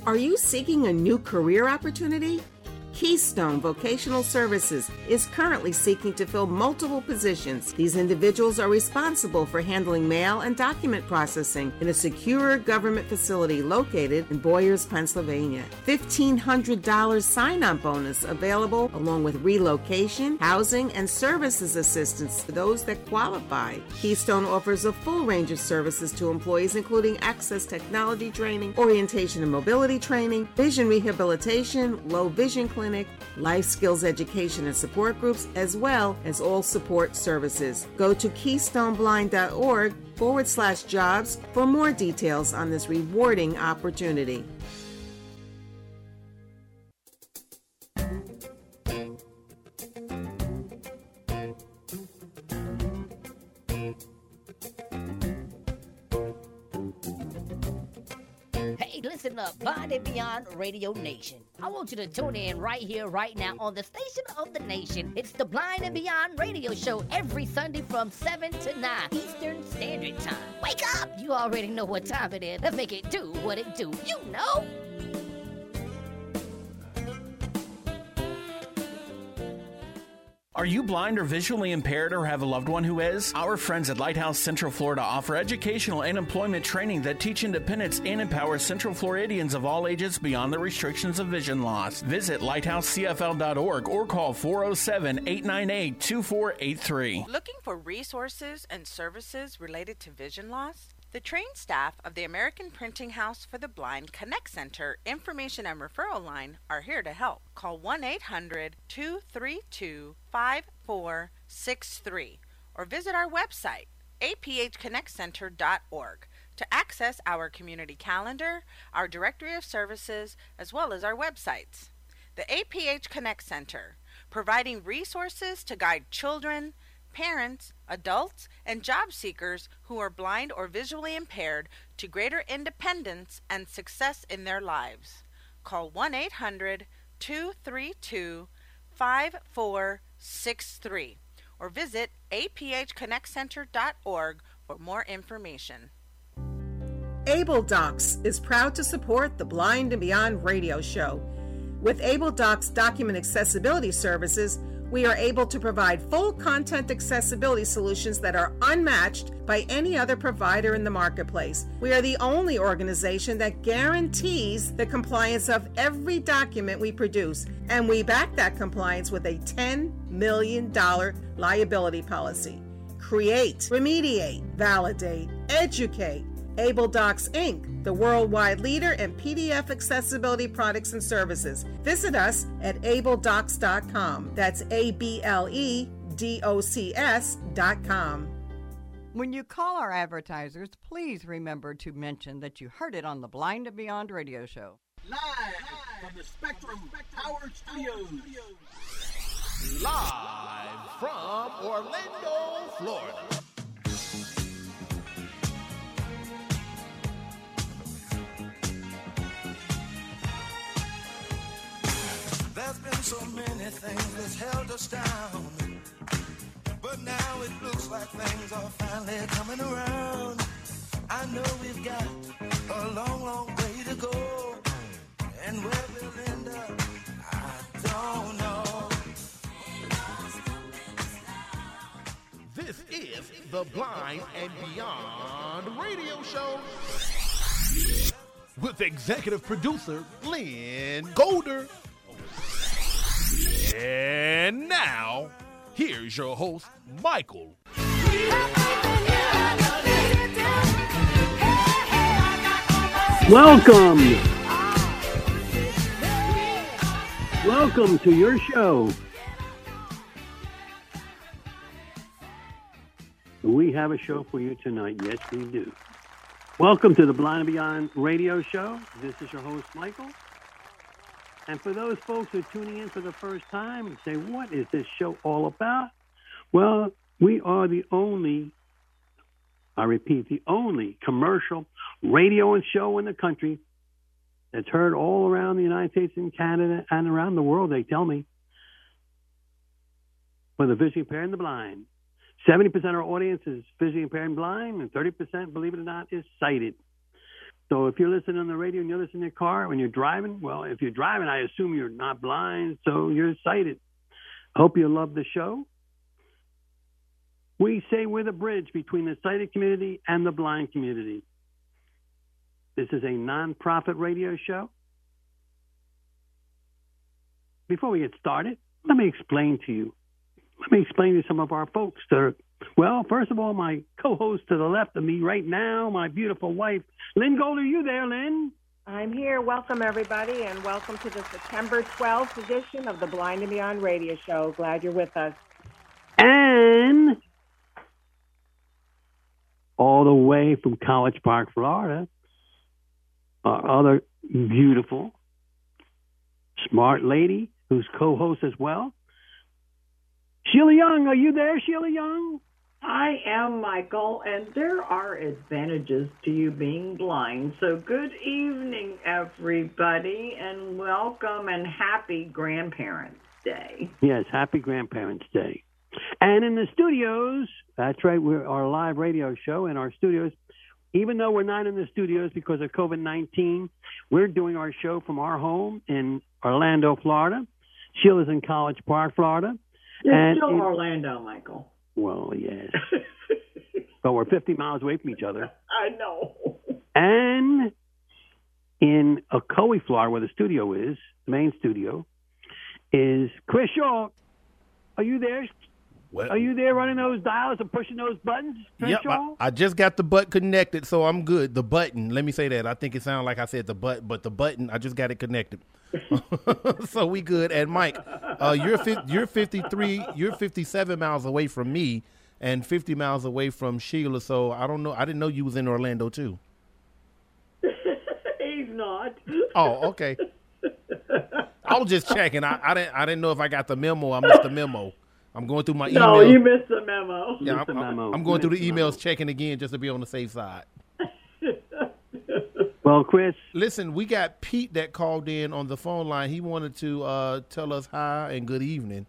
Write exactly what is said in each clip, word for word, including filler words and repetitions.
Are you seeking a new career opportunity? Keystone Vocational Services is currently seeking to fill multiple positions. These individuals are responsible for handling mail and document processing in a secure government facility located in Boyers, Pennsylvania. fifteen hundred dollars sign-on bonus available along with relocation, housing, and services assistance to those that qualify. Keystone offers a full range of services to employees, including access technology training, orientation and mobility training, vision rehabilitation, low vision clinic, life skills education and support groups, as well as all support services. Go to keystoneblind.org forward slash jobs for more details on this rewarding opportunity. Listen up, Blind and Beyond Radio Nation. I want you to tune in right here, right now on the station of the nation. It's the Blind and Beyond Radio Show every Sunday from seven to nine Eastern Standard Time. Wake up! You already know what time it is. Let's make it do what it do. You know! Are you blind or visually impaired or have a loved one who is? Our friends at Lighthouse Central Florida offer educational and employment training that teach independence and empower Central Floridians of all ages beyond the restrictions of vision loss. Visit lighthouse c f l dot org or call four oh seven, eight nine eight, two four eight three. Looking for resources and services related to vision loss? The trained staff of the American Printing House for the Blind Connect Center Information and Referral Line are here to help. Call one eight hundred, two three two, five four six three or visit our website, a p h connect center dot org, to access our community calendar, our directory of services, as well as our websites. The A P H Connect Center, providing resources to guide children, parents, adults, and job seekers who are blind or visually impaired to greater independence and success in their lives. Call one eight hundred, two three two, five four six three or visit a p h connect center dot org for more information. Able Docs is proud to support the Blind and Beyond radio show. With Able Docs document accessibility services, we are able to provide full content accessibility solutions that are unmatched by any other provider in the marketplace. We are the only organization that guarantees the compliance of every document we produce, and we back that compliance with a ten million dollars liability policy. Create, remediate, validate, educate. Able Docs Incorporated, the worldwide leader in P D F accessibility products and services. Visit us at able docs dot com. That's A B L E D O C S dot com. When you call our advertisers, please remember to mention that you heard it on the Blind and Beyond radio show. Live from the Spectrum Power Studios. Live from Orlando, Florida. There's been so many things that's held us down, but now it looks like things are finally coming around. I know we've got a long, long way to go, and where we'll end up, I don't know. This is the Blind and Beyond radio show with executive producer Lynn Golder. And now, here's your host, Michael. Welcome. Welcome to your show. We have a show for you tonight. Yes, we do. Welcome to the Blind and Beyond radio show. This is your host, Michael. And for those folks who are tuning in for the first time and say, what is this show all about? Well, we are the only, I repeat, the only commercial radio and show in the country that's heard all around the United States and Canada and around the world, they tell me, for the visually impaired and the blind. seventy percent of our audience is visually impaired and blind, and thirty percent, believe it or not, is sighted. So if you're listening on the radio and you're listening in your car when you're driving, well, if you're driving, I assume you're not blind, so you're sighted. I hope you love the show. We say we're the bridge between the sighted community and the blind community. This is a non-profit radio show. Before we get started, let me explain to you. Let me explain to some of our folks that are, well, first of all, my co-host to the left of me right now, my beautiful wife, Lynn Gold. Are you there, Lynn? I'm here. Welcome, everybody, and welcome to the September twelfth edition of the Blind and Beyond Radio Show. Glad you're with us. And all the way from College Park, Florida, our other beautiful, smart lady who's co-host as well, Sheila Young. Are you there, Sheila Young? I am, Michael, and there are advantages to you being blind. So good evening, everybody, and welcome and happy Grandparents' Day. Yes, happy Grandparents' Day. And in the studios, that's right, we're our live radio show in our studios. Even though we're not in the studios because of COVID nineteen, we're doing our show from our home in Orlando, Florida. Sheila's in College Park, Florida. It's and still in, Orlando, Michael. Well, yes. But we're fifty miles away from each other. I know. And in Ocoee, Florida, where the studio is, the main studio, is Chris Shaw. Are you there? Well, are you there running those dials and pushing those buttons, Chris Yep, Shaw? I, I just got the butt connected, so I'm good. The button, let me say that. I think it sounded like I said the butt, but the button, I just got it connected. So we good. And Mike, uh, you're you're fifty-three, you're fifty-seven miles away from me, and fifty miles away from Sheila. So I don't know. I didn't know you was in Orlando too. He's not. Oh, okay. I was just checking. I, I didn't. I didn't know if I got the memo. I missed the memo. I'm going through my email. No, you missed the memo. Yeah, I'm, I'm, I'm going through the emails, checking again just to be on the safe side. Well, Chris. Listen, we got Pete that called in on the phone line. He wanted to uh, tell us hi and good evening.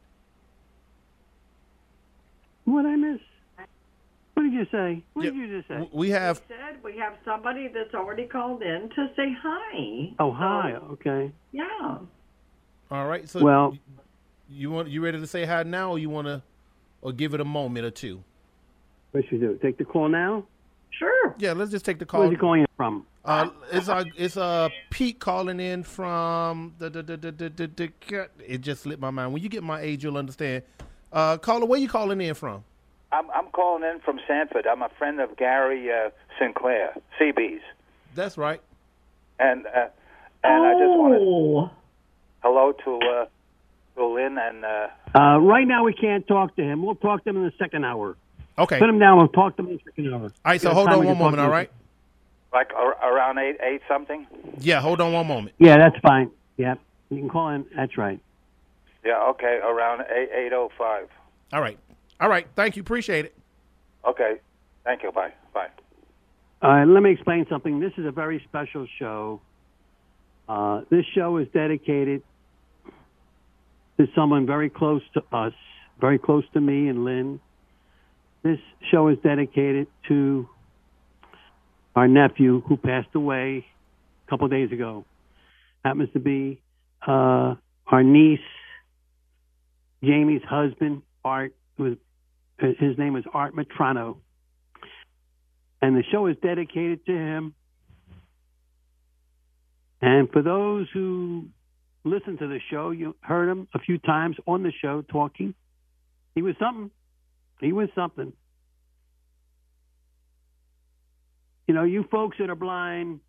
What did I miss? What did you say? What Yeah, did you just say? We have. We said we have somebody that's already called in to say hi. Oh, hi. So, Okay. yeah. All right. So, well, you want you ready to say hi now, or you want to, or give it a moment or two? What should we do? Take the call now? Sure. Yeah, let's just take the call. Where's he calling in from? Uh, it's uh, it's uh, Pete calling in from the, the, the, the, the, the, the it just slipped my mind. When you get my age, you'll understand. Uh, caller, where you calling in from? I'm I'm calling in from Sanford. I'm a friend of Gary uh, Sinclair, C B's. That's right. And uh, and oh. I just want to hello to uh, to Lynn and. Uh, uh, right now we can't talk to him. We'll talk to him in the second hour. Okay. Put him down. We'll talk to him in the second hour. All right. So hold on one moment. All right. Like ar- around eight eight something. Yeah. Hold on one moment. Yeah, that's fine. Yeah, you can call in. That's right. Yeah. Okay. Around eight eight oh five. All right. All right. Thank you. Appreciate it. Okay. Thank you. Bye. Bye. All right. Let me explain something. This is a very special show. Uh, this show is dedicated to someone very close to us, very close to me and Lynn. This show is dedicated to our nephew who passed away a couple of days ago. Happens to be uh, our niece, Jamie's husband, Art. Was, his name is Art Matrano. And the show is dedicated to him. And for those who listen to the show, you heard him a few times on the show talking. He was something. He was something. You know, you folks that are blind,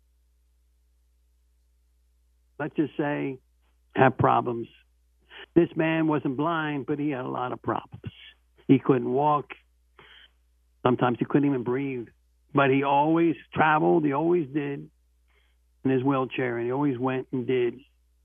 let's just say, have problems. This man wasn't blind, but he had a lot of problems. He couldn't walk. Sometimes he couldn't even breathe. But he always traveled. He always did in his wheelchair, and he always went and did.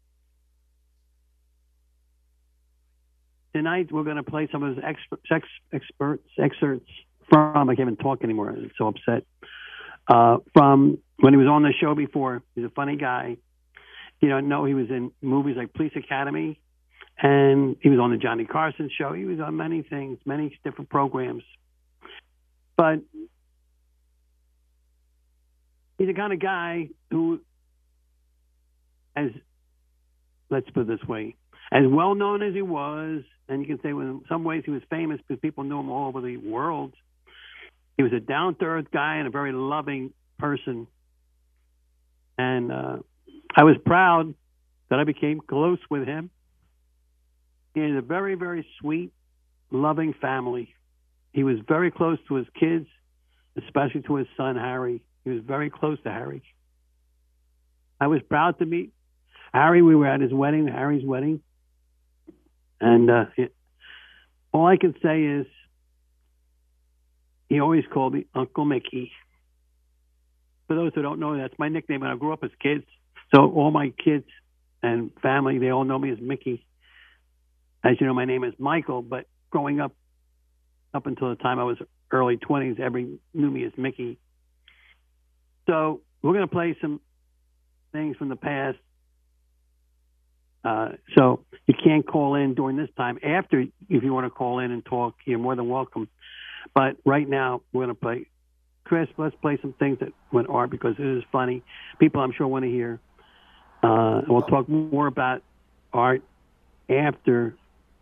Tonight, we're going to play some of his experts, ex, experts excerpts from, I can't even talk anymore. I'm so upset. Uh, from when he was on the show before. He's a funny guy. You don't know, he was in movies like Police Academy, and he was on the Johnny Carson show. He was on many things, many different programs. But he's the kind of guy who, as let's put it this way, as well known as he was, and you can say well, in some ways he was famous because people knew him all over the world. He was a down-to-earth guy and a very loving person. And uh, I was proud that I became close with him. He had a very, very sweet, loving family. He was very close to his kids, especially to his son, Harry. He was very close to Harry. I was proud to meet Harry. We were at his wedding, Harry's wedding. And uh, it, all I can say is he always called me Uncle Mickey. For those who don't know, that's my nickname when I grew up as kids. So all my kids and family, they all know me as Mickey. As you know, my name is Michael, but growing up, up until the time I was early twenties, everybody knew me as Mickey. So we're going to play some things from the past. Uh, so you can't call in during this time. After, if you want to call in and talk, you're more than welcome. But right now, we're going to play. Chris, let's play some things that went art because it is funny. People, I'm sure, want to hear. Uh, we'll talk more about art after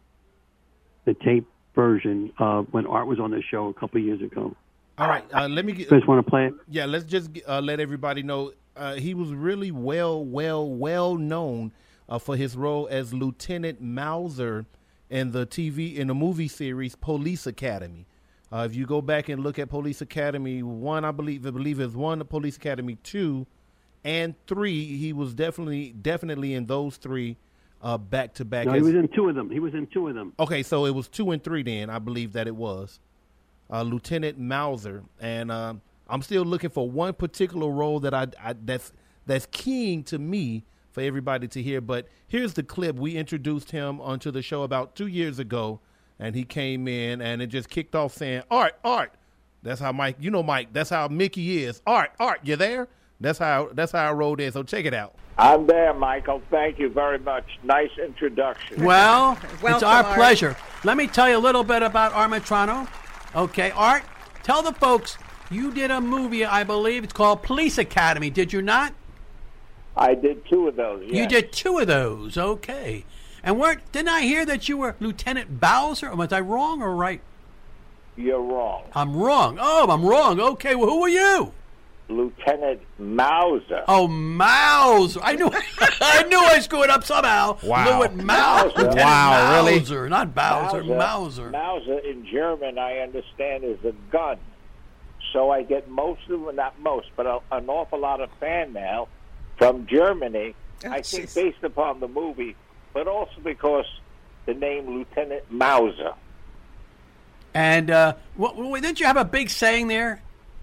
the tape version of when Art was on the show a couple of years ago. All right, uh, let me get. Chris, want to play it? Yeah, let's just uh, let everybody know uh, he was really well, well, well known uh, for his role as Lieutenant Mauser in the T V in the movie series Police Academy. Uh, if you go back and look at Police Academy one, I believe, I believe it's one, Police Academy two, and three. He was definitely, definitely in those three uh, back to back. No, he was in two of them. He was in two of them. Okay, so it was two and three then. I believe that it was uh, Lieutenant Mauser, and uh, I'm still looking for one particular role that I, I that's that's keying to me for everybody to hear. But here's the clip. We introduced him onto the show about two years ago. And he came in, and it just kicked off saying, Art, Art. That's how Mike, you know, Mike, that's how Mickey is. Art, Art, you there? That's how that's how I rolled in, so check it out. I'm there, Michael. Thank you very much. Nice introduction. Well, Welcome, it's our Art. pleasure. Let me tell you a little bit about Art Metrano. Okay, Art, tell the folks, you did a movie, I believe, it's called Police Academy, did you not? I did two of those, yes. You did two of those, okay. And weren't, didn't I hear that you were Lieutenant Bowser? Was I wrong or right? You're wrong. I'm wrong. Oh, I'm wrong. Okay, well, who were you? Lieutenant Mauser. Oh, Mauser. I knew I knew I screwed up somehow. Wow. Lieutenant Mauser. Mauser. Wow, really? Mauser, not Bowser. Mauser, Mauser. Mauser in German, I understand, is a gun. So I get most of them, not most, but a, an awful lot of fan mail from Germany, Oh, I think geez. based upon the movie, but also because the name Lieutenant Mauser. And uh, what, what, didn't you have a big saying there?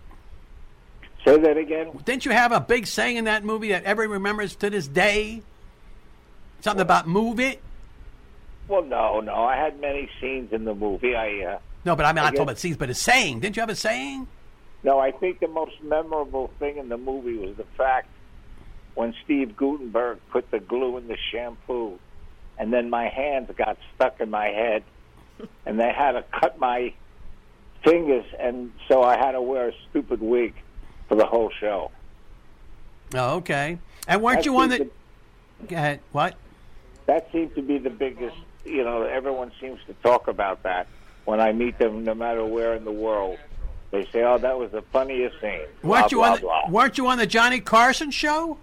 Say that again? Didn't you have a big saying in that movie that everyone remembers to this day? Something about move it? Well, no, no. I had many scenes in the movie. I uh, No, but I mean, I I'm talking guess- about scenes, but a saying. Didn't you have a saying? No, I think the most memorable thing in the movie was the fact when Steve Gutenberg put the glue in the shampoo, and then my hands got stuck in my head, and they had to cut my fingers, and so I had to wear a stupid wig for the whole show. Oh, okay. And weren't That you one that... seems Go ahead. What? That seemed to be the biggest, you know, everyone seems to talk about that when I meet them, no matter where in the world. They say, oh, that was the funniest scene. Blah, Weren't you, blah, on the, blah. weren't you on the Johnny Carson show?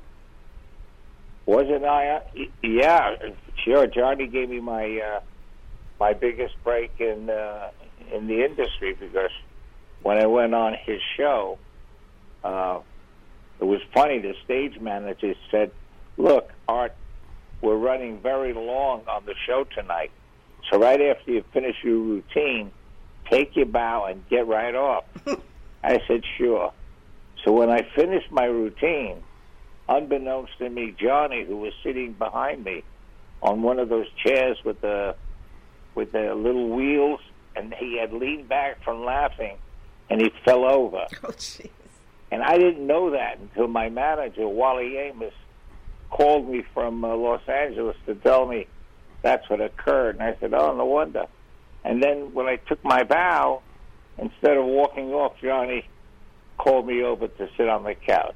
Wasn't I? Uh, y- yeah, sure. Johnny gave me my uh, my biggest break in uh, in the industry because when I went on his show, uh, it was funny. The stage manager said, "Look, Art, we're running very long on the show tonight, so right after you finish your routine, take your bow and get right off." I said, "Sure." So when I finished my routine, unbeknownst to me, Johnny, who was sitting behind me on one of those chairs with the with the little wheels, and he had leaned back from laughing, and he fell over. Oh, jeez. And I didn't know that until my manager, Wally Amos, called me from uh, Los Angeles to tell me that's what occurred. And I said, oh, no wonder. And then when I took my bow, instead of walking off, Johnny called me over to sit on the couch.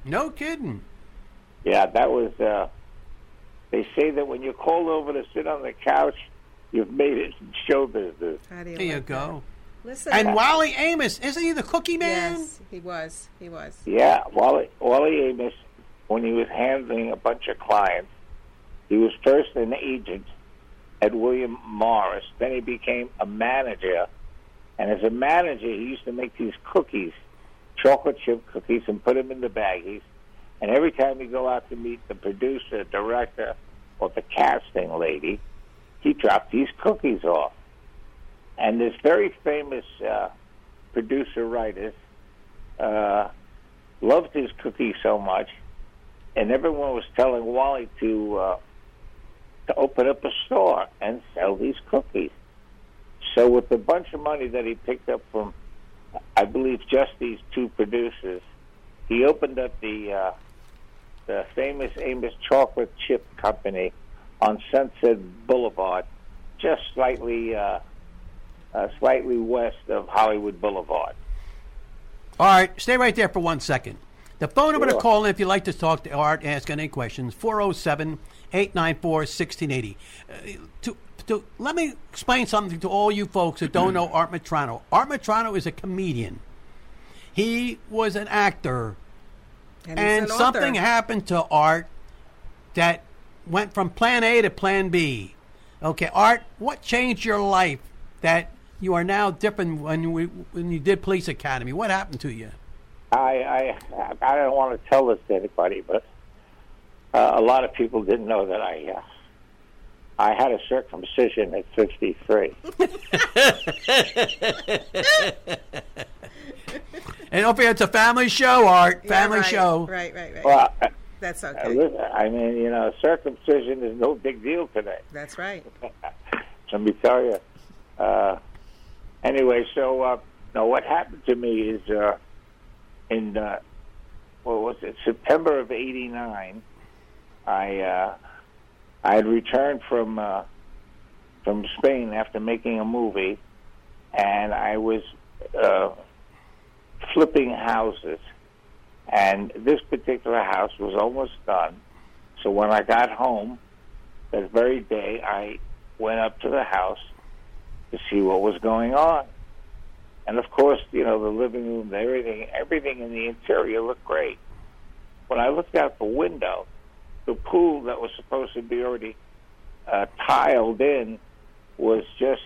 No kidding. Yeah, that was. Uh, they say that when you're called over to sit on the couch, you've made it in show business. How do you There you like go. that? Listen, And Wally Amos, isn't he the Cookie Man? Yes, he was. He was. Yeah, Wally, Wally Amos, when he was handling a bunch of clients, he was first an agent at William Morris. Then he became a manager. And as a manager, he used to make these cookies, chocolate chip cookies, and put them in the baggies. And every time he'd go out to meet the producer, director, or the casting lady, he dropped these cookies off. And this very famous uh, producer-writer uh, loved his cookies so much, and everyone was telling Wally to uh, to open up a store and sell these cookies. So with the bunch of money that he picked up from, I believe, just these two producers, he opened up the uh, the famous Amos Chocolate Chip Company on Sunset Boulevard, just slightly uh, uh, slightly west of Hollywood Boulevard. All right, stay right there for one second. The phone number Sure. to call in if you'd like to talk to Art, ask any questions, four oh seven, eight nine four, one six eight oh. Uh, to, to, let me explain something to all you folks that don't know Art Metrano. Art Metrano is a comedian. He was an actor. And, And, he's an something author. happened to Art that went from plan A to plan B. Okay, Art, what changed your life that you are now different when we, when you did Police Academy? What happened to you? I I, I don't want to tell this to anybody, but uh, a lot of people didn't know that I uh, I had a circumcision at fifty-three. And don't forget, it's a family show, Art. Yeah, Family right, show. Right, right, right. Well, That's uh, okay. listen, I mean, you know, circumcision is no big deal today. That's right. Let me tell you. Uh, anyway, so uh, no, what happened to me is uh, in uh, what was it? September of eighty-nine. I uh, I had returned from uh, from Spain after making a movie, and I was uh, flipping houses. And this particular house was almost done. So when I got home that very day, I went up to the house to see what was going on. And of course, you know, the living room, everything, everything in the interior looked great. When I looked out the window, the pool that was supposed to be already uh, tiled in was just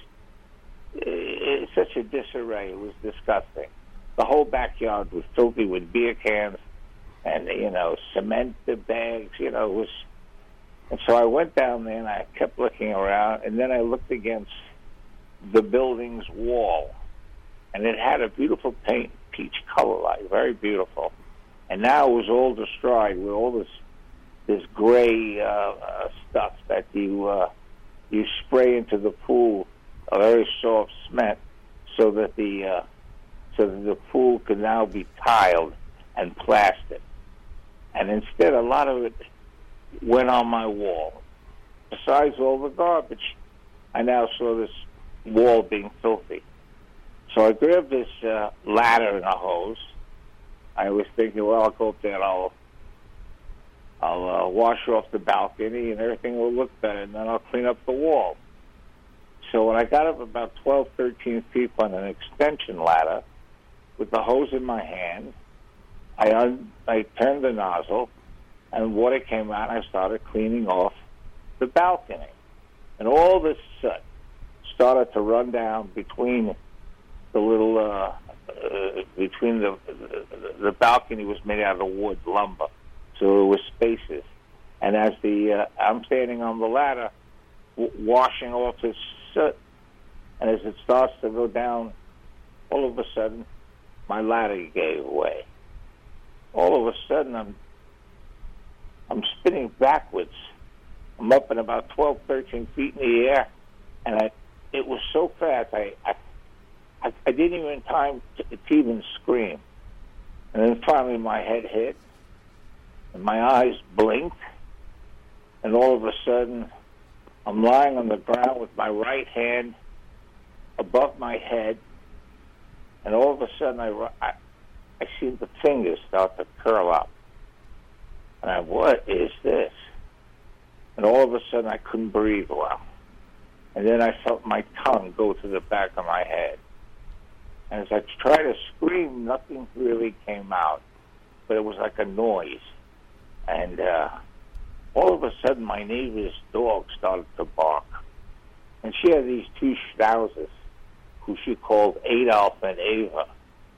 uh, such a disarray. It was disgusting. The whole backyard was filthy with beer cans and, you know, cement bags, you know, it was... And so I went down there and I kept looking around, and then I looked against the building's wall, and it had a beautiful paint, peach color light, very beautiful. And now it was all destroyed with all this this gray uh, uh, stuff that you uh, you spray into the pool, a very soft cement, so that the uh, so that the pool could now be tiled and plastered. And instead, a lot of it went on my wall. Besides all the garbage, I now saw this wall being filthy. So I grabbed this uh, ladder and a hose. I was thinking, well, I'll go up there and I'll, I'll uh, wash off the balcony and everything will look better, and then I'll clean up the wall. So when I got up about twelve, thirteen feet on an extension ladder, with the hose in my hand, I, un- I turned the nozzle, and water came out, and I started cleaning off the balcony. And all this soot started to run down between the little, uh, uh, between the, the, the balcony was made out of wood, lumber, so there was spaces. And as the, uh, I'm standing on the ladder, w- washing off this soot, and as it starts to go down, all of a sudden, my ladder gave way. All of a sudden, I'm I'm spinning backwards. I'm up in about twelve, thirteen feet in the air, and I, it was so fast, I, I, I, I didn't even have time to, to even scream. And then finally my head hit, and my eyes blinked, and all of a sudden, I'm lying on the ground with my right hand above my head, and all of a sudden I, I, I see the fingers start to curl up. And I, what is this? And all of a sudden, I couldn't breathe well. And then I felt my tongue go to the back of my head. And as I tried to scream, nothing really came out. But it was like a noise. And uh, all of a sudden, my neighbor's dog started to bark. And she had these two schnauzers who she called Adolf and Ava.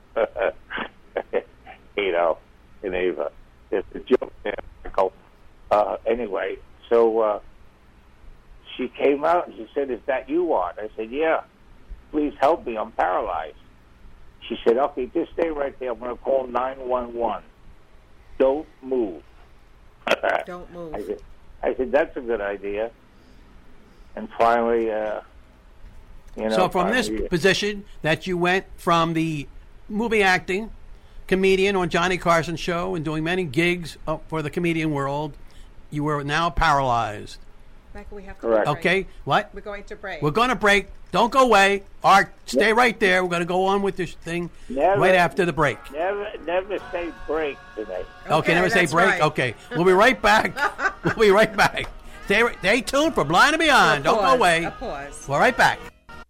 Adolf and Ava. It's a joke there, Michael. Uh, anyway, so uh, she came out and she said, "Is that you, Art?" I said, "Yeah. Please help me. I'm paralyzed." She said, "Okay, just stay right there. I'm going to call nine one one. Don't move." Don't move. I said, I said, "That's a good idea." And finally, uh, you know. So from this finally, position that you went from the movie acting, comedian on Johnny Carson show and doing many gigs up for the comedian world, you were now paralyzed. Michael, we have to Correct. break. Okay, what? We're going to break. We're going to break. Don't go away. Art, stay right there. We're going to go on with this thing Never- right after the break. Never, never say break today. Okay, never say that's break. right. Okay, we'll be right back. We'll be right back. Stay, stay tuned for Blind and Beyond. A Don't pause, go away. a pause. We're right back.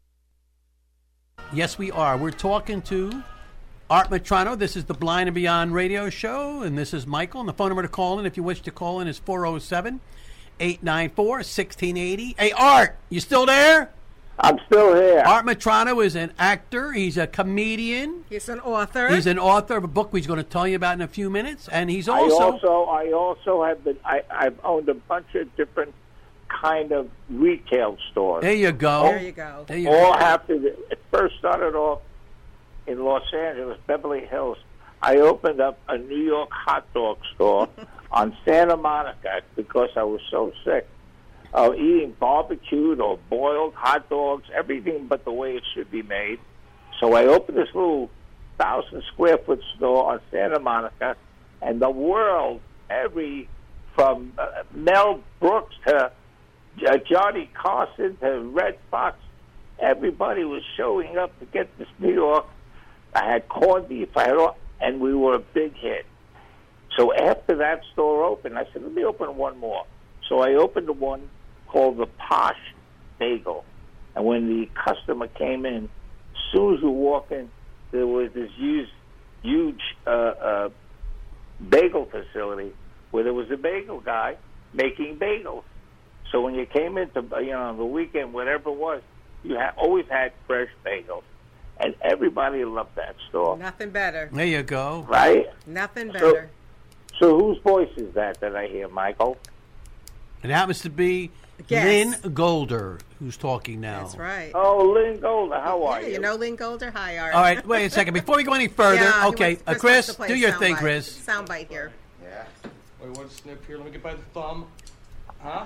Yes, we are. We're talking to Art Metrano. This is the Blind and Beyond radio show, and this is Michael. And the phone number to call in, if you wish to call in, is four oh seven, eight nine four, one six eight zero. Hey, Art, you still there? I'm still here. Art Metrano is an actor. He's a comedian. He's an author. He's an author of a book he's going to tell you about in a few minutes, and he's I also... also, I also have been. I, I've owned a bunch of different kind of retail stores. There you go. There you go. There you All go. after the, it first started off in Los Angeles, Beverly Hills. I opened up a New York hot dog store on Santa Monica because I was so sick of eating barbecued or boiled hot dogs, everything but the way it should be made. So I opened this little thousand square foot store on Santa Monica, and the world, every from uh, Mel Brooks to uh, Johnny Carson to Red Fox, everybody was showing up to get this New York. I had corned beef, I had all, and we were a big hit. So after that store opened, I said, let me open one more. So I opened the one called the Posh Bagel. And when the customer came in, as soon as you walk in, there was this huge, huge uh, uh, bagel facility where there was a bagel guy making bagels. So when you came into, you know, on the weekend, whatever it was, you ha- always had fresh bagels. And everybody loved that store. Nothing better. There you go. Right? Nothing So, better. so whose voice is that that I hear, Michael? It happens to be Yes. Lynn Golder who's talking now. That's right. Oh, Lynn Golder, how are Yeah, you? you know Lynn Golder? Hi, Art. All right, wait a second. Before we go any further, Yeah, he okay, wants- uh, wants Chris, to play do a your sound thing, bite. Chris. Soundbite here. Yeah. Wait, one snip here. Let me get by the thumb. Huh?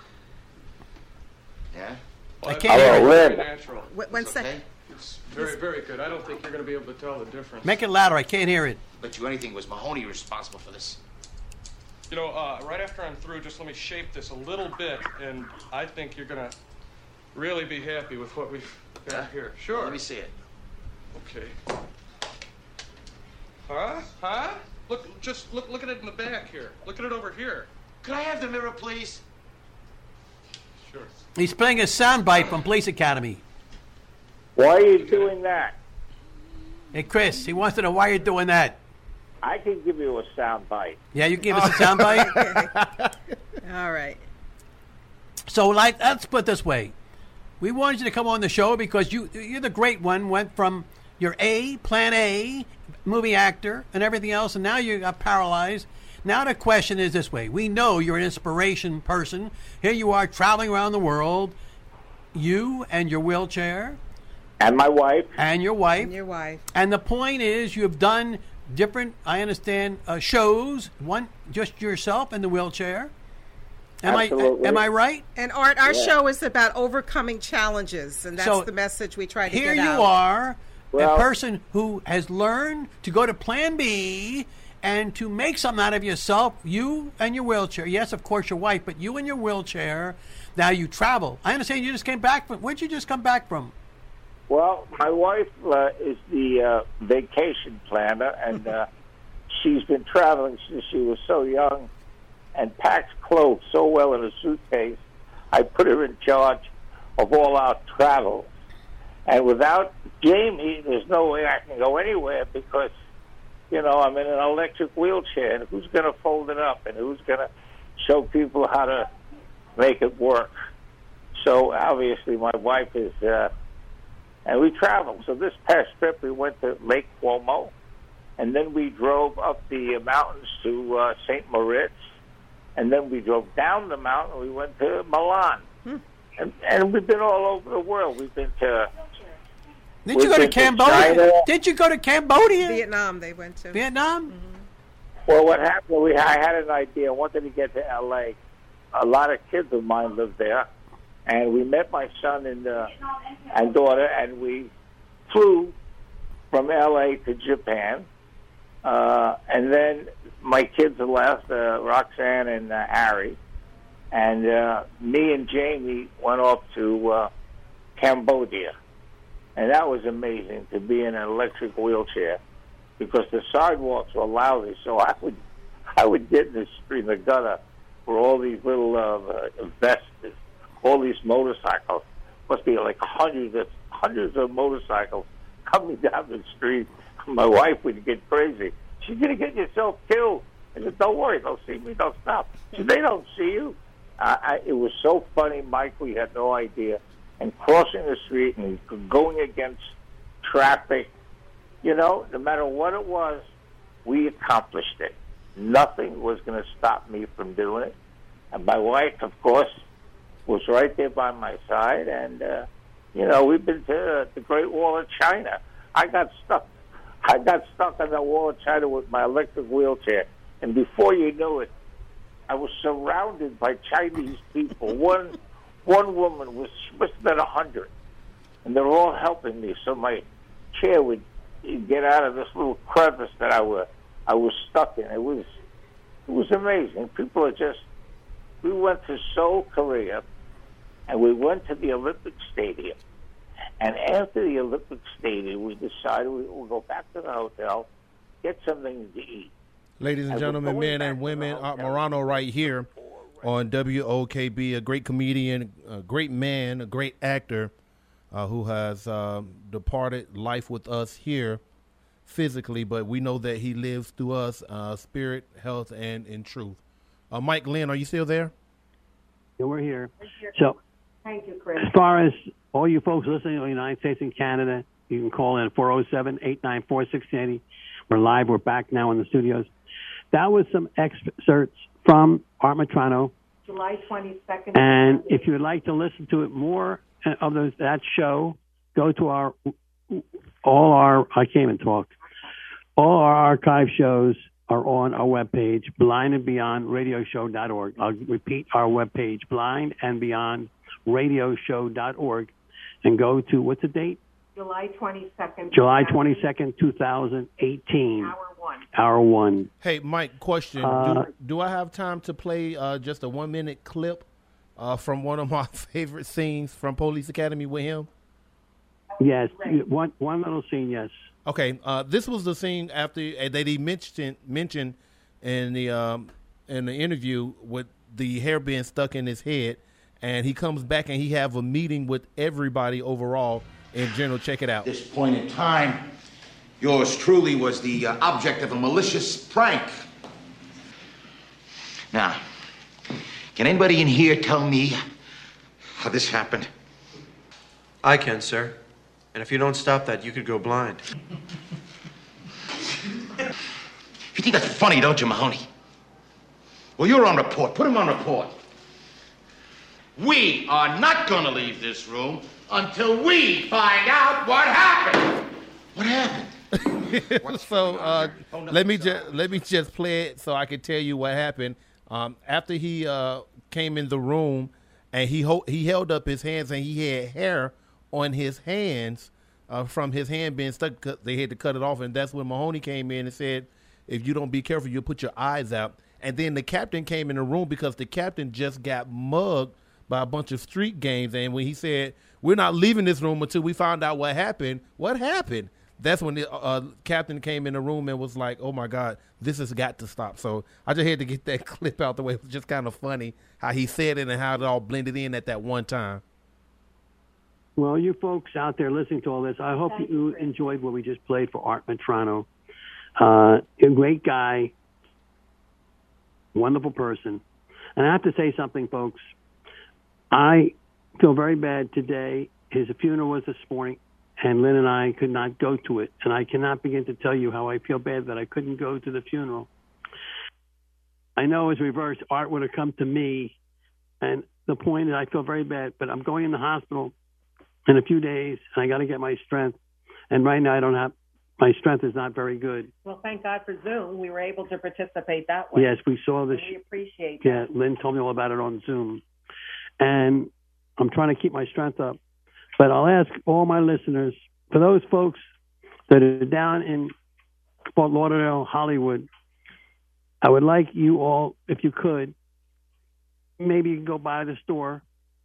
Yeah? I can't hear Oh, it. Lynn. Very natural. Wait, one It's second. okay. It's very, very good. I don't think you're going to be able to tell the difference. Make it louder. I can't hear it. Bet you anything was Mahoney responsible for this. You know, uh, right after I'm through, just let me shape this a little bit, and I think you're going to really be happy with what we've got Yeah? here. Sure. Let me see it. Okay. Huh? Huh? Look, just look, look at it in the back here. Look at it over here. Could I have the mirror, please? Sure. He's playing a soundbite from Police Academy. Why are you doing that? Hey, Chris, he wants to know why you're doing that. I can give you a sound bite. Yeah, you give us a soundbite? All right. So, like, let's put it this way. We wanted you to come on the show because you, you're the great one, went from your A, plan A, movie actor, and everything else, and now you got paralyzed. Now the question is this way. We know you're an inspiration person. Here you are traveling around the world, you and your wheelchair. And my wife. And your wife. And your wife. And the point is you have done different, I understand, uh, shows, one just yourself in the wheelchair. Am Absolutely. I am I right? And Art, our Yeah. show is about overcoming challenges, and that's So, the message we try to Here get you out. are, Well- a person who has learned to go to plan B and to make something out of yourself, you and your wheelchair. Yes, of course, your wife, but you and your wheelchair. Now you travel. I understand you just came back from, where'd you just come back from? Well, my wife uh, is the uh, vacation planner, and uh, she's been traveling since she was so young. and packs clothes so well in a suitcase, I put her in charge of all our travel. And without Jamie, there's no way I can go anywhere because, you know, I'm in an electric wheelchair, and who's going to fold it up, and who's going to show people how to make it work? So obviously my wife is, uh, and we traveled. So this past trip we went to Lake Como, and then we drove up the mountains to uh, Saint Moritz, and then we drove down the mountain. We went to Milan, hmm. and, and we've been all over the world. We've been to. Did you go to Cambodia? To Did you go to Cambodia? Vietnam, they went to. Vietnam. Mm-hmm. Well, what happened? We I had an idea. I wanted to get to L A. A lot of kids of mine live there, and we met my son and uh, and daughter, and we flew from L A to Japan. Uh, and then my kids left, uh, Roxanne and uh, Harry, and uh, me and Jamie went off to uh, Cambodia. And that was amazing to be in an electric wheelchair because the sidewalks were lousy. So I would I would get in the street, in the gutter, where all these little uh, vests, all these motorcycles, must be like hundreds of, hundreds of motorcycles coming down the street. My wife would get crazy. She's going to get yourself killed. I said, don't worry, they'll see me, they'll stop. She said, they don't see you. Uh, I, it was so funny, Mike, we had no idea. And crossing the street and going against traffic, you know, no matter what it was, we accomplished it. Nothing was going to stop me from doing it. And my wife, of course, was right there by my side. And, uh, you know, we've been to uh, the Great Wall of China. I got stuck. I got stuck on the Wall of China with my electric wheelchair. And before you knew it, I was surrounded by Chinese people. One one woman was, she must have been a hundred. And they're all helping me. So my chair would get out of this little crevice that I was, I was stuck in. It was, it was amazing. People are just, we went to Seoul, Korea, and we went to the Olympic Stadium. And after the Olympic Stadium, we decided we would go back to the hotel, get something to eat. Ladies and, and gentlemen, men and women, Art Morano right here on W O K B, a great comedian, a great man, a great actor uh, who has uh, departed life with us here physically, but we know that he lives through us, uh, spirit, health, and in truth. Uh, Mike Lynn, are you still there? Yeah, we're here. So, thank you, Chris. As far as all you folks listening in the United States and Canada, you can call in four oh seven, eight nine four, one six eight zero. We're live. We're back now in the studios. That was some excerpts from Art Metrano. July twenty-second. And if you would like to listen to it more of those, that show, go to our, all our, I can't even talk, all our archive shows are on our webpage, blind and beyond radio show dot org. I'll repeat our webpage, blind and beyond radio show dot org, and go to, what's the date? July twenty-second. July twenty-second, twenty eighteen. Hour one. Hour one. Hey, Mike, question. Uh, do, do I have time to play uh, just a one-minute clip uh, from one of my favorite scenes from Police Academy with him? Yes, one one little scene, yes. Okay, uh, this was the scene after uh, that he mentioned mentioned in the um, in the interview with the hair being stuck in his head, and he comes back and he have a meeting with everybody overall in general. Check it out. At this point in time, yours truly was the uh, object of a malicious prank. Now, can anybody in here tell me how this happened? I can, sir. And if you don't stop that, you could go blind. You think that's funny, don't you, Mahoney? Well, you're on report. Put him on report. We are not going to leave this room until we find out what happened. What happened? so uh, let me just let me just play it so I can tell you what happened. Um, after he uh, came in the room and he ho- he held up his hands and he had hair on his hands uh, from his hand being stuck. They had to cut it off, and that's when Mahoney came in and said, "If you don't be careful, you'll put your eyes out." And then the captain came in the room because the captain just got mugged by a bunch of street gangs. And when he said, "We're not leaving this room until we find out what happened," what happened? that's when the uh, captain came in the room and was like, "Oh my God, this has got to stop." So I just had to get that clip out the way. It was just kind of funny how he said it and how it all blended in at that one time. Well, you folks out there listening to all this, I hope you enjoyed what we just played for Art Metrano. Uh, a great guy, wonderful person. And I have to say something, folks. I feel very bad today. His funeral was this morning, and Lynn and I could not go to it. And I cannot begin to tell you how I feel bad that I couldn't go to the funeral. I know it's reversed. Art would have come to me. And the point is I feel very bad, but I'm going in the hospital in a few days, and I got to get my strength. And right now I don't have, my strength is not very good. Well, thank God for Zoom. We were able to participate that way. Yes, we saw this. And we appreciate Yeah, that. Lynn told me all about it on Zoom. And I'm trying to keep my strength up. But I'll ask all my listeners, for those folks that are down in Fort Lauderdale, Hollywood, I would like you all, if you could, maybe you can go by the store.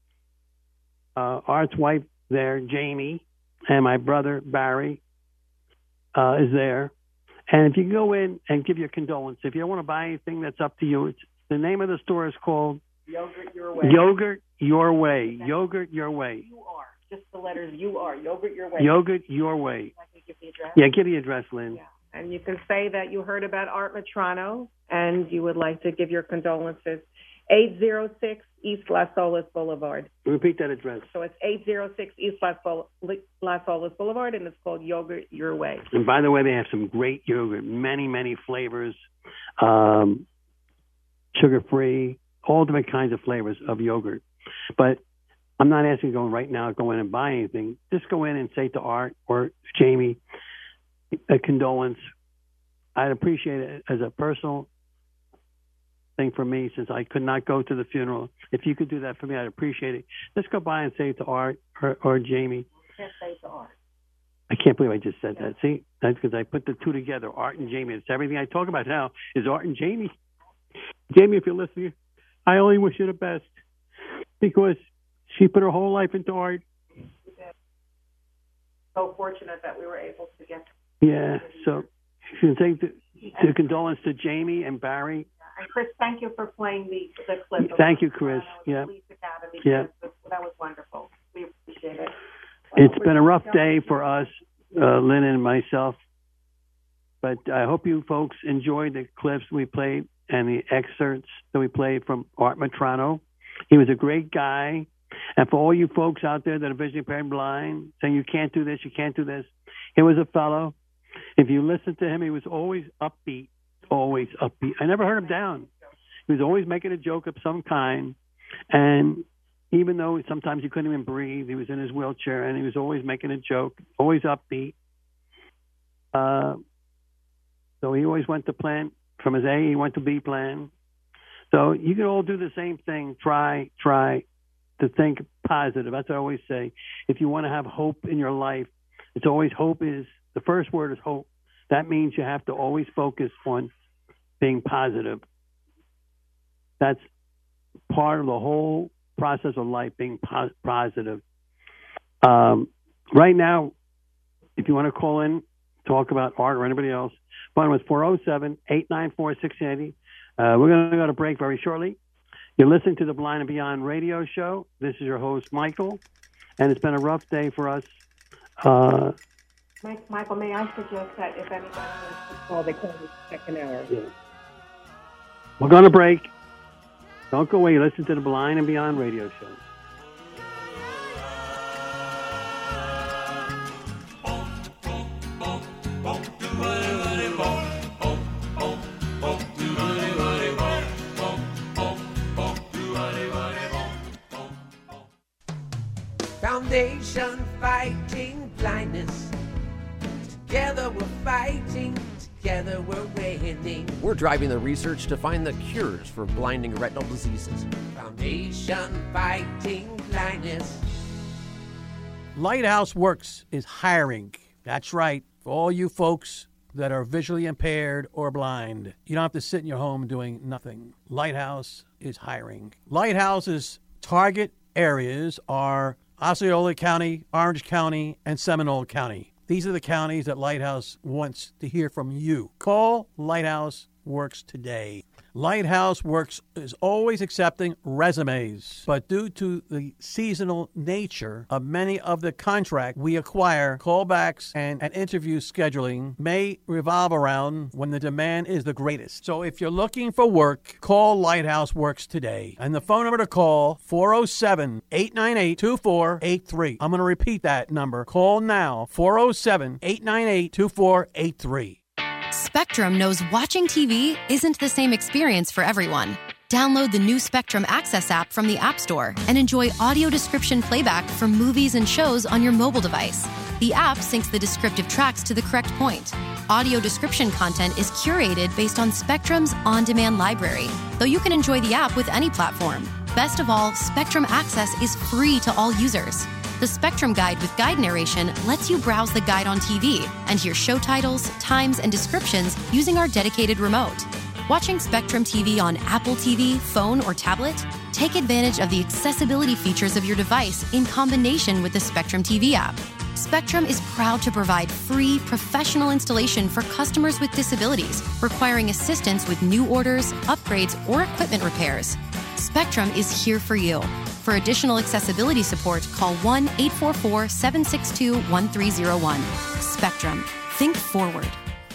Uh, Art's wife there, Jamie, and my brother, Barry, uh, is there. And if you go in and give your condolence, if you don't want to buy anything, that's up to you. It's, the name of the store is called Yogurt Your Way. Yogurt Your Way. Yogurt Your Way. You are. Just the letters you are. Yogurt Your Way. Yogurt Your Way. I can give the address. Yeah, give the address, Lynn. Yeah. And you can say that you heard about Art Metrano and you would like to give your condolences. eight oh six East Las Olas Boulevard. Repeat that address. So it's eight oh six East Las, Bol- Las Olas Boulevard, and it's called Yogurt Your Way. And by the way, they have some great yogurt, many, many flavors, um, sugar-free, all different kinds of flavors of yogurt. But I'm not asking you to go right now, go in and buy anything. Just go in and say to Art or Jamie a condolence. I'd appreciate it as a personal thing for me, since I could not go to the funeral. If you could do that for me, I'd appreciate it. Just go by and say it to Art or, or Jamie. Can't say to Art. I can't believe I just said that. See, that's because I put the two together, Art and Jamie. It's everything I talk about now is Art and Jamie. Jamie, if you're listening, I only wish you the best because she put her whole life into Art. So fortunate that we were able to get. Yeah, so you can say to, to condolence to Jamie and Barry. And Chris, thank you for playing the, the clip. Thank you, Chris. Yeah. Yeah. That was wonderful. We appreciate it. It's been a rough day for us, uh, Lynn and myself, but I hope you folks enjoyed the clips we played and the excerpts that we played from Art Metrano. He was a great guy. And for all you folks out there that are visually impaired and blind, saying you can't do this, you can't do this, here was a fellow. If you listen to him, he was always upbeat, always upbeat. I never heard him down. He was always making a joke of some kind. And even though sometimes he couldn't even breathe, he was in his wheelchair, and he was always making a joke, always upbeat. Uh, so he always went to plan. From his A, he went to B plan. So you can all do the same thing. Try, try to think positive. That's what I always say. If you want to have hope in your life, it's always hope is, the first word is hope. That means you have to always focus on being positive. That's part of the whole process of life, being po- positive. Um, right now, if you want to call in, talk about Art or anybody else, phone was four oh seven, eight nine four, six eight zero. Uh, we're going to go to break very shortly. You're listening to the Blind and Beyond radio show. This is your host, Michael, and it's been a rough day for us. Uh, Mike, Michael, may I suggest that if anybody wants to call, they call the second hour. Yeah. We're going to break. Don't go away. Listen to the Blind and Beyond radio show. Foundation fighting blindness. Together we're fighting. Together we're winning. We're driving the research to find the cures for blinding retinal diseases. Foundation fighting blindness. Lighthouse Works is hiring. That's right. For all you folks that are visually impaired or blind, you don't have to sit in your home doing nothing. Lighthouse is hiring. Lighthouse's target areas are Osceola County, Orange County, and Seminole County. These are the counties that Lighthouse wants to hear from you. Call Lighthouse Works today. Lighthouse Works is always accepting resumes, but due to the seasonal nature of many of the contracts we acquire, callbacks and, and interview scheduling may revolve around when the demand is the greatest. So if you're looking for work, call Lighthouse Works today. And the phone number to call, four oh seven, eight nine eight, two four eight three. I'm going to repeat that number. Call now, four oh seven, eight nine eight, two four eight three. Spectrum knows watching T V isn't the same experience for everyone. Download the new Spectrum Access app from the App Store and enjoy audio description playback for movies and shows on your mobile device. The app syncs the descriptive tracks to the correct point. Audio description content is curated based on Spectrum's on-demand library, though you can enjoy the app with any platform. Best of all, Spectrum Access is free to all users. The Spectrum Guide with guide narration lets you browse the guide on T V and hear show titles, times, and descriptions using our dedicated remote. Watching Spectrum T V on Apple T V, phone, or tablet? Take advantage of the accessibility features of your device in combination with the Spectrum T V app. Spectrum is proud to provide free, professional installation for customers with disabilities requiring assistance with new orders, upgrades, or equipment repairs. Spectrum is here for you. For additional accessibility support, call one eight four four, seven six two, one three zero one. Spectrum. Think forward.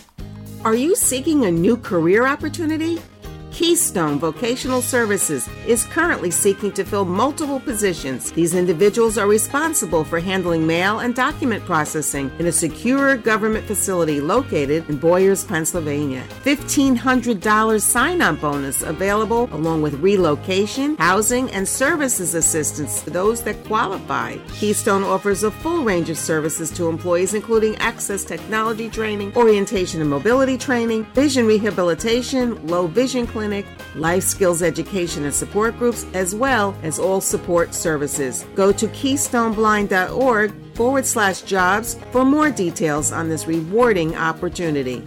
Are you seeking a new career opportunity? Keystone Vocational Services is currently seeking to fill multiple positions. These individuals are responsible for handling mail and document processing in a secure government facility located in Boyers, Pennsylvania. fifteen hundred dollars sign-on bonus available along with relocation, housing, and services assistance for those that qualify. Keystone offers a full range of services to employees including access technology training, orientation and mobility training, vision rehabilitation, low vision clinic, life skills education and support groups, as well as all support services. Go to keystoneblind.org forward slash jobs for more details on this rewarding opportunity.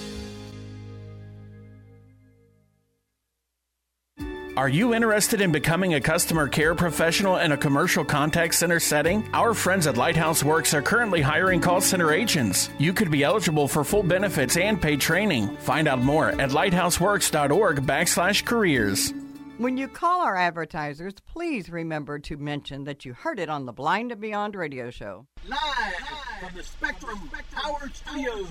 Are you interested in becoming a customer care professional in a commercial contact center setting? Our friends at Lighthouse Works are currently hiring call center agents. You could be eligible for full benefits and paid training. Find out more at lighthouseworks.org backslash careers. When you call our advertisers, please remember to mention that you heard it on the Blind and Beyond radio show. Live from the Spectrum Power Studios.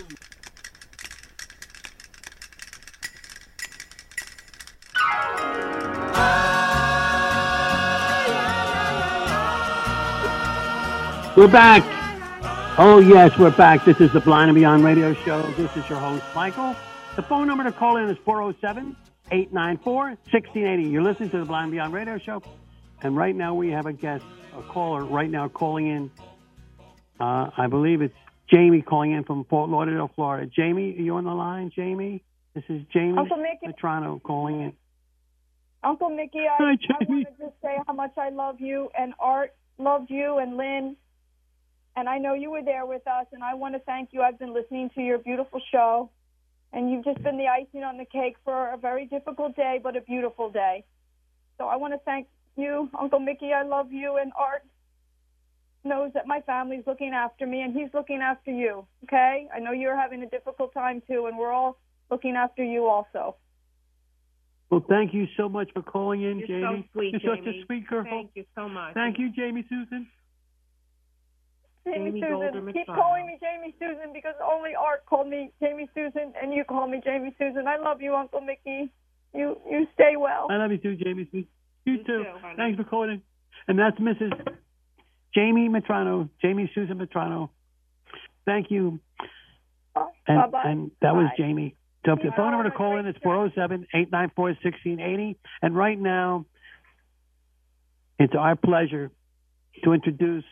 We're back. Oh, yes, we're back. This is the Blind and Beyond radio show. This is your host, Michael. The phone number to call in is four oh seven, eight nine four, one six eight oh. You're listening to the Blind and Beyond radio show. And right now we have a guest, a caller right now calling in. Uh, I believe it's Jamie calling in from Fort Lauderdale, Florida. Jamie, are you on the line, Jamie? This is Jamie Uncle Mickey. Toronto calling in. Uncle Mickey, I, Hi, I wanted to say how much I love you, and Art loved you, and Lynn. And I know you were there with us, and I want to thank you. I've been listening to your beautiful show, and you've just been the icing on the cake for a very difficult day, but a beautiful day. So I want to thank you, Uncle Mickey. I love you, and Art knows that my family's looking after me, and he's looking after you, okay? I know you're having a difficult time, too, and we're all looking after you also. Well, thank you so much for calling in, You're Jamie. so sweet, You're Jamie. such a sweet girl. Thank you so much. Thank you, Jamie Susan. Jamie, Jamie Susan. Golder Keep McFarland. calling me Jamie Susan because only Art called me Jamie Susan, and you call me Jamie Susan. I love you, Uncle Mickey. You you stay well. I love you too, Jamie Susan. You, You too. too, honey. Thanks for calling in. And that's Missus Jamie Matrano, Jamie Susan Matrano. Thank you. And, Bye-bye. and that was Bye. Jamie. So the phone number to call in is four oh seven, eight nine four, one six eight oh. And right now, it's our pleasure to introduce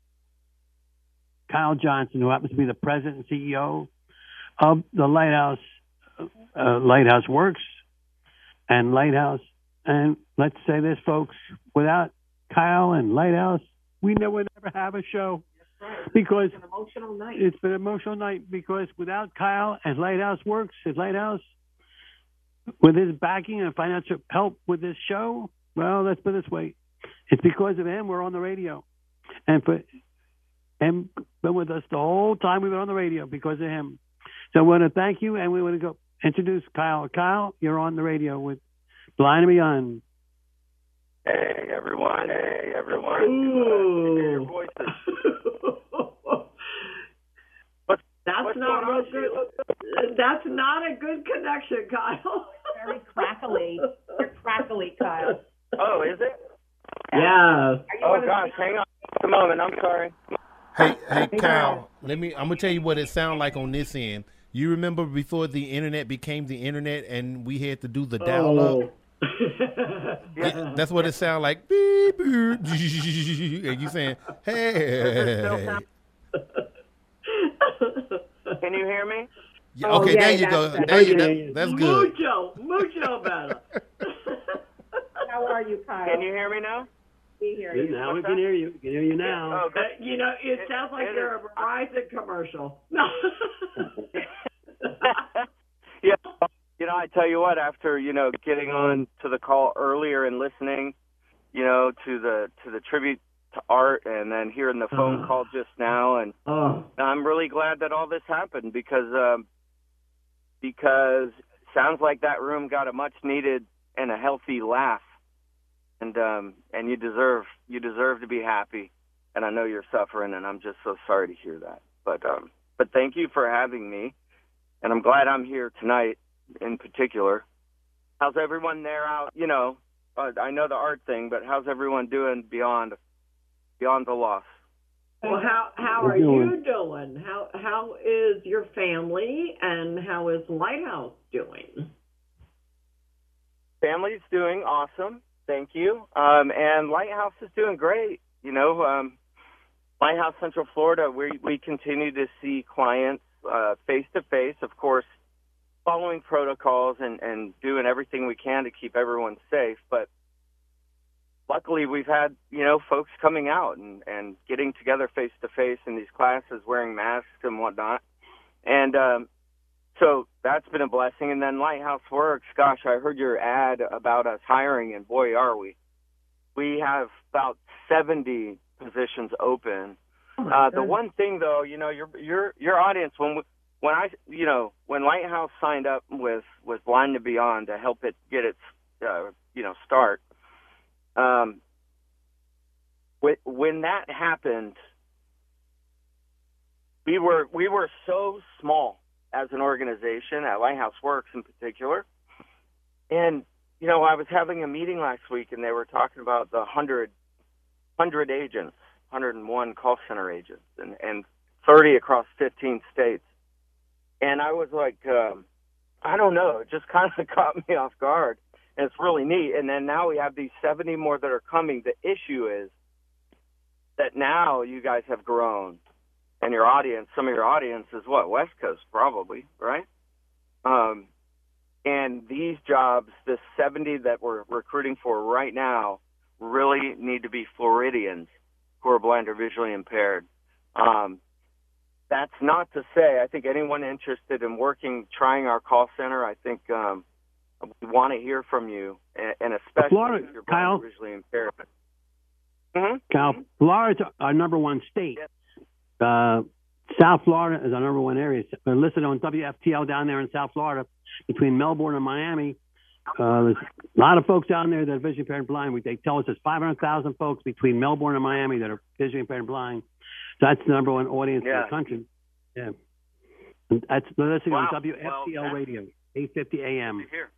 Kyle Johnson, who happens to be the president and C E O of the Lighthouse, uh, Lighthouse Works and Lighthouse. And let's say this, folks, without Kyle and Lighthouse, we never would ever have a show. Because It's an emotional night. It's an emotional night because without Kyle and Lighthouse Works, his Lighthouse, with his backing and financial help with this show, well, let's put it this way. It's because of him we're on the radio. And for and been with us the whole time we've been on the radio because of him. So I want to thank you, and we want to go introduce Kyle. Kyle, you're on the radio with Blind and Beyond. Hey, everyone. Hey, everyone. Ooh. Hear your voices. That's What's not going real on, good. That's not a good connection, Kyle. Very crackly. You're crackly, Kyle. Oh, is it? Yeah. Oh, gosh, hang on just a moment. I'm sorry. Hey, hey, Kyle. Let me. I'm gonna tell you what it sounds like on this end. You remember before the internet became the internet, and we had to do the dial up. Oh. Yeah, that's what it sounds like. Beep, beep, and you saying, "Hey." Can you hear me? Yeah, okay, oh, yeah, there you go. There you, that, that's good. Mucho, mucho better. How are you, Kyle? Can you hear me now? We hear Good, you. now we can hear you. We can hear you now. Oh, good. Uh, you know, it, it sounds like it you're is. a Verizon commercial. No. Yeah, you know, I tell you what. After you know, getting on to the call earlier and listening, you know, to the to the tribute to Art, and then hearing the phone uh, call just now, and uh, I'm really glad that all this happened because um, because sounds like that room got a much needed and a healthy laugh, and um, and you deserve you deserve to be happy, and I know you're suffering, and I'm just so sorry to hear that. But um, but thank you for having me, and I'm glad I'm here tonight in particular. How's everyone there out? You know, uh, I know the Art thing, but how's everyone doing beyond beyond the loss? well, how how are you doing? How how is your family, and how is Lighthouse doing? Family's doing awesome, thank you. Um, and Lighthouse is doing great. You know, um, Lighthouse Central Florida, we we continue to see clients uh, face to face, of course, following protocols and, and doing everything we can to keep everyone safe. But luckily, we've had, you know, folks coming out and, and getting together face to face in these classes, wearing masks and whatnot. And um, so that's been a blessing. And then Lighthouse Works, gosh, I heard your ad about us hiring, and boy, are we. We have about seventy positions open. Uh, the one thing, though, you know, your your your audience, when we, when I, you know, when Lighthouse signed up with, with Blind and Beyond to help it get its, uh, you know, start, um, when, when that happened, we were we were so small as an organization, at Lighthouse Works in particular. And, you know, I was having a meeting last week, and they were talking about the one hundred, one hundred agents, one hundred one call center agents, and, and thirty across fifteen states. And I was like, um, I don't know, it just kind of caught me off guard. And it's really neat. And then now we have these seventy more that are coming. The issue is that now you guys have grown. And your audience, some of your audience is what? West Coast, probably, right? Um, and these jobs, the seventy that we're recruiting for right now, really need to be Floridians who are blind or visually impaired. Um, that's not to say, I think anyone interested in working, trying our call center, I think um, we want to hear from you, and, and especially Florida, if you're blind Kyle, or visually impaired. Mm-hmm. Kyle, Florida's our number one state. Yes. Uh, South Florida is our number one area. We're listed on W F T L down there in South Florida, between Melbourne and Miami. Uh, there's a lot of folks down there that are visually impaired and blind. We, they tell us there's five hundred thousand folks between Melbourne and Miami that are visually impaired and blind. So that's the number one audience yeah. in the country. Yeah. And that's they're listening wow. on W F T L well, radio, eight fifty A M. Good to hear.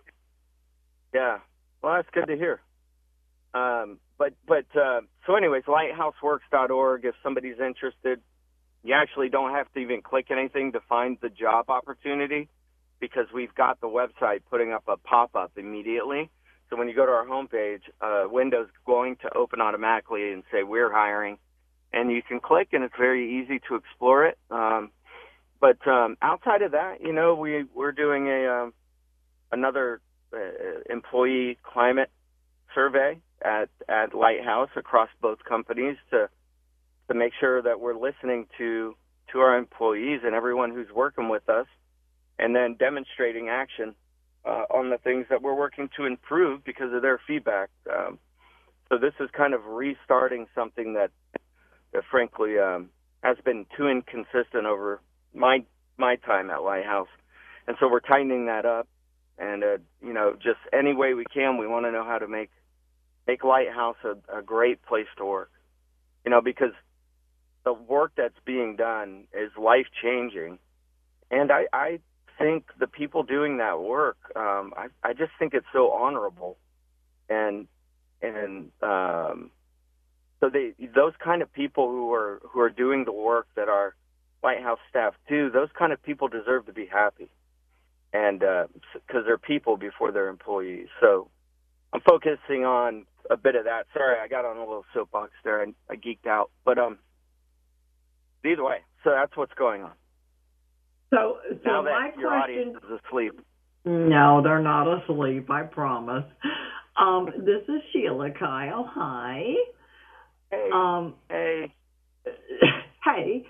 Yeah. Well, that's good to hear. Um, but, but uh, so anyways, lighthouse works dot org, if somebody's interested. You actually don't have to even click anything to find the job opportunity, because we've got the website putting up a pop-up immediately. So when you go to our homepage, uh, Windows going to open automatically and say, we're hiring. And you can click, and it's very easy to explore it. Um, but um, outside of that, you know, we, we're doing a um, another uh, employee climate survey at, at Lighthouse across both companies to to make sure that we're listening to to our employees and everyone who's working with us, and then demonstrating action uh, on the things that we're working to improve because of their feedback. Um, so this is kind of restarting something that, that frankly, um, has been too inconsistent over my my time at Lighthouse. And so we're tightening that up. And, uh, you know, just any way we can, we want to know how to make make Lighthouse a, a great place to work. You know, because the work that's being done is life-changing. And I, I think the people doing that work, um, I, I just think it's so honorable. And and um, so they those kind of people who are who are doing the work that our Lighthouse staff do, those kind of people deserve to be happy. And because uh, they're people before they're employees. So I'm focusing on a bit of that. Sorry, I got on a little soapbox there and I geeked out. But um, either way, so that's what's going on. So, so now my that your question, audience is asleep. No, they're not asleep, I promise. Um, this is Sheila Kyle. Hi. Hey. Um, hey. Hey.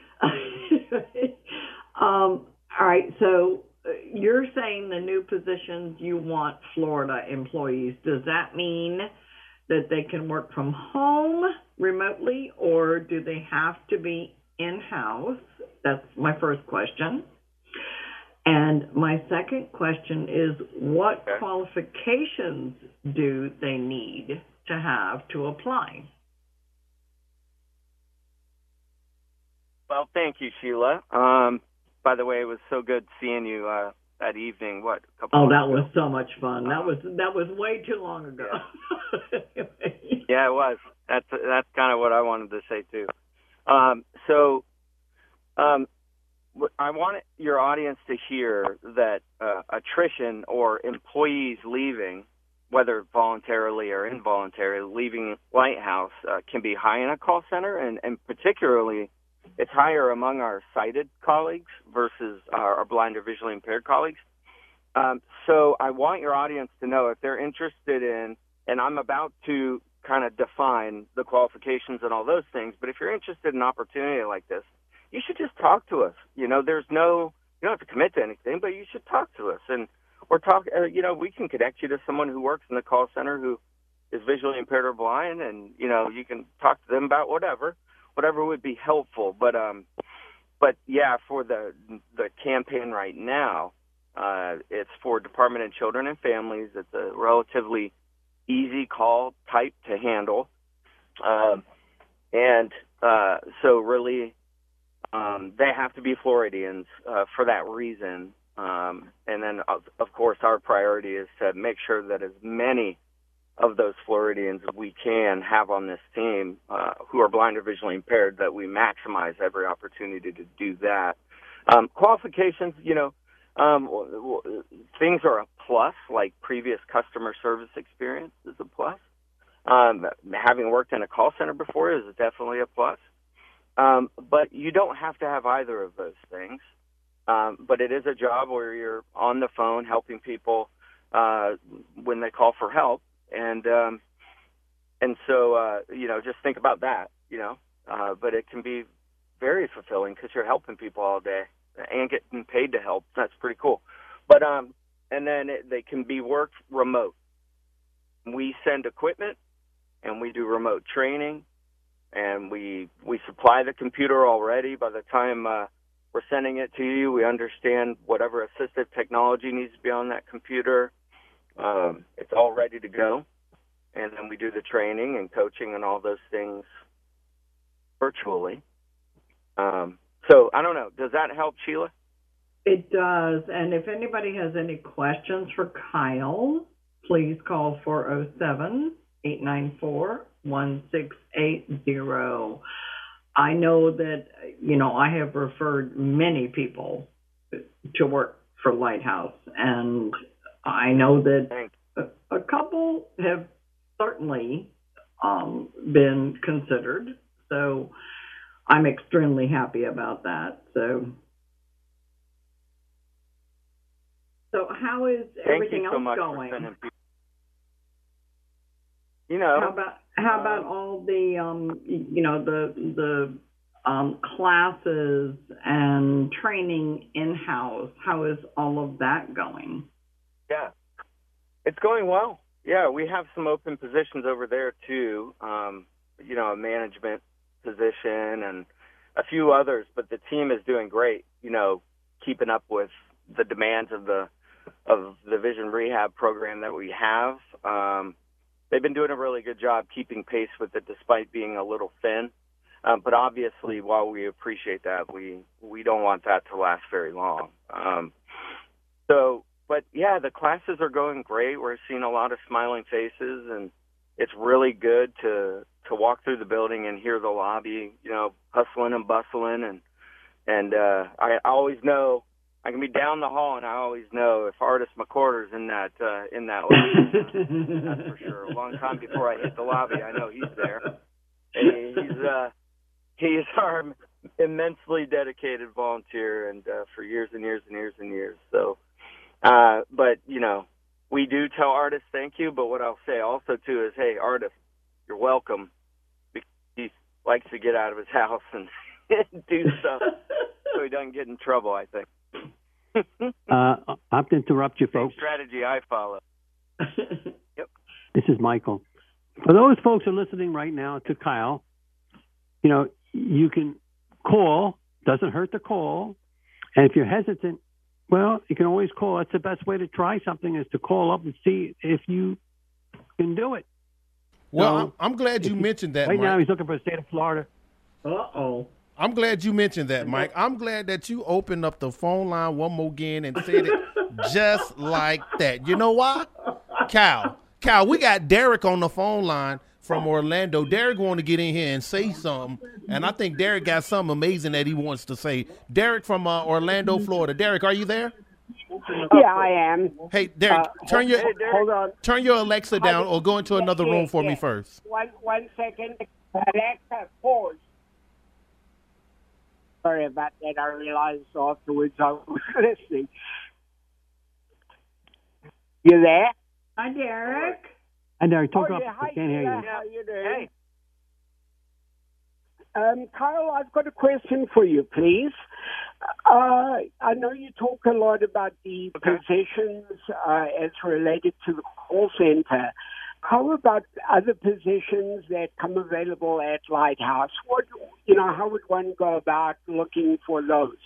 um, all right, so you're saying the new positions you want Florida employees. Does that mean that they can work from home remotely, or do they have to be in-house? That's my first question. And my second question is, what okay. qualifications do they need to have to apply? Well, thank you, Sheila. Um, by the way, it was so good seeing you uh, that evening. What? A couple Oh, months that ago. was so much fun. That was that was way too long ago. Yeah, yeah it was. That's that's kind of what I wanted to say too. Um, so, um, I want your audience to hear that uh, attrition or employees leaving, whether voluntarily or involuntarily, leaving Lighthouse uh, can be high in a call center, and, and particularly it's higher among our sighted colleagues versus our, our blind or visually impaired colleagues. Um, so I want your audience to know if they're interested in, and I'm about to kind of define the qualifications and all those things, but if you're interested in an opportunity like this, you should just talk to us. You know, there's no, you don't have to commit to anything, but you should talk to us. And or talk, uh, you know, we can connect you to someone who works in the call center who is visually impaired or blind, and, you know, you can talk to them about whatever. Whatever would be helpful, but um, but yeah, for the the campaign right now, uh, it's for Department of Children and Families. It's a relatively easy call type to handle, um, and uh, so really, um, they have to be Floridians uh, for that reason. Um, and then, of, of course, our priority is to make sure that as many of those Floridians we can have on this team uh, who are blind or visually impaired, that we maximize every opportunity to do that. Um, qualifications, you know, um, w- w- things are a plus, like previous customer service experience is a plus. Um, having worked in a call center before is definitely a plus. Um, but you don't have to have either of those things. Um, but it is a job where you're on the phone helping people uh, when they call for help. And um, and so, uh, you know, just think about that, you know. Uh, but it can be very fulfilling because you're helping people all day and getting paid to help. That's pretty cool. But um, and then it, they can be worked remote. We send equipment and we do remote training, and we we supply the computer already. By the time uh, we're sending it to you, we understand whatever assistive technology needs to be on that computer. Um, it's all ready to go, and then we do the training and coaching and all those things virtually. Um, so I don't know. Does that help, Sheila? It does. And if anybody has any questions for Kyle, please call four oh seven, eight nine four, one six eight zero. I know that, you know, I have referred many people to work for Lighthouse, and I know that a, a couple have certainly um, been considered, so I'm extremely happy about that. So, so how is everything Thank you so else much going? For sending people. You know, how about how about uh, all the um, you know the the um, classes and training in-house? How is all of that going? Yeah, it's going well. Yeah, we have some open positions over there too. Um, you know, a management position and a few others, but the team is doing great, you know, keeping up with the demands of the of the vision rehab program that we have. Um, they've been doing a really good job keeping pace with it despite being a little thin. Um, but obviously, while we appreciate that, we, we don't want that to last very long. Um, so, but yeah, the classes are going great. We're seeing a lot of smiling faces, and it's really good to to walk through the building and hear the lobby, you know, hustling and bustling. And and uh, I always know I can be down the hall, and I always know if Artis McCorder's in that uh, in that lobby. That's for sure. A long time before I hit the lobby, I know he's there. And he's uh, he's our immensely dedicated volunteer, and uh, for years and years and years and years. So, uh, but you know, we do tell Artis thank you. But what I'll say also too is, hey, Artis, you're welcome. Because he likes to get out of his house and do stuff so he doesn't get in trouble, I think. uh, I have to interrupt you, folks. Same strategy I follow. Yep. This is Michael. For those folks who are listening right now to Kyle, you know, you can call. Doesn't hurt to call. And if you're hesitant, well, you can always call. That's the best way to try something, is to call up and see if you can do it. Well, So, I'm, I'm glad you if mentioned that, Right Mike. now, he's looking for the state of Florida. Uh-oh. I'm glad you mentioned that, Mike. I'm glad that you opened up the phone line one more again and said it just like that. You know why? Cal. Cal, we got Derek on the phone line from Orlando. Derek wanted to get in here and say something, and I think Derek got something amazing that he wants to say. Derek from uh, Orlando, Florida. Derek, are you there? Yeah, I am. Hey, Derek, Uh, turn your hey, Derek. Hold on. turn your Alexa down or go into another Yeah, room for yeah. me first. One, one second. Alexa, pause. Sorry about that. I realized afterwards I was listening. You there? Hi, Derek. And Derek, talk oh, up. yeah. Hi, I can't hear Sheila. you. How you doing? Um, Kyle, I've got a question for you, please. Uh, I know you talk a lot about the positions uh, as related to the call center. How about other positions that come available at Lighthouse? What, you know, how would one go about looking for those?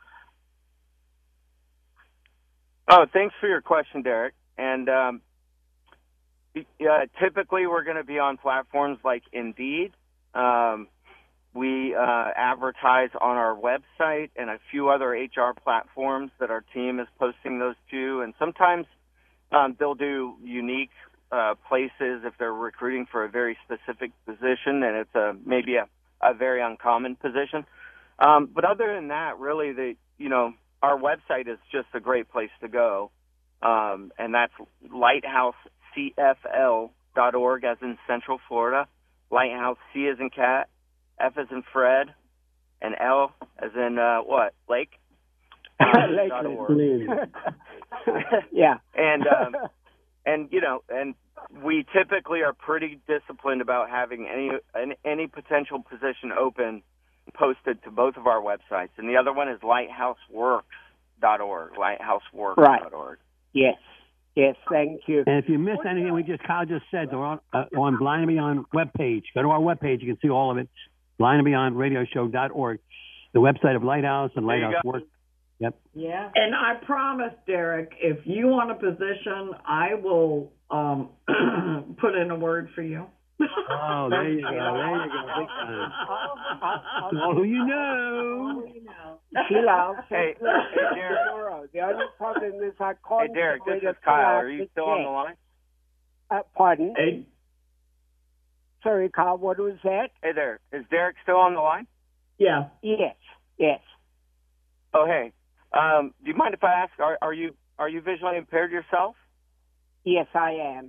Oh, thanks for your question, Derek. And um, uh, typically we're going to be on platforms like Indeed. Um, we uh, advertise on our website and a few other H R platforms that our team is posting those to. And sometimes um, they'll do unique uh, places if they're recruiting for a very specific position, and it's a maybe a, a very uncommon position. Um, but other than that, really, the you know our website is just a great place to go, um, and that's lighthouse c f l dot org, as in Central Florida. Lighthouse, C as in cat, F as in Fred, and L as in uh, what? Lake. Um, Lake dot org. Yeah. And um, and you know, and we typically are pretty disciplined about having any any, any potential position open posted to both of our websites. And the other one is lighthouse works dot org. lighthouse works dot org. Right. Yes. Yes, thank you. And if you missed anything we just Kyle just said, they're on, uh, on Blind and Beyond webpage. Go to our webpage. You can see all of it. blind and beyond radio show dot org. The website of Lighthouse and There you Lighthouse go. Work. Yep. Yeah. And I promise, Derek, if you want a position, I will um, put in a word for you. Oh, there you go. There you go. Big time. Oh, who you know. Sheila, I'll Hey, send you hey, Derek. tomorrow. The only problem is I can't Hey, Derek, get this rid is of Kyle. Kyle Are you still on the line? Uh, pardon? Hey. Sorry, Kyle, what was that? Hey there. Is Derek still on the line? Yeah. Yes, yes. Oh, hey. Um, do you mind if I ask, are, are you are you visually impaired yourself? Yes, I am.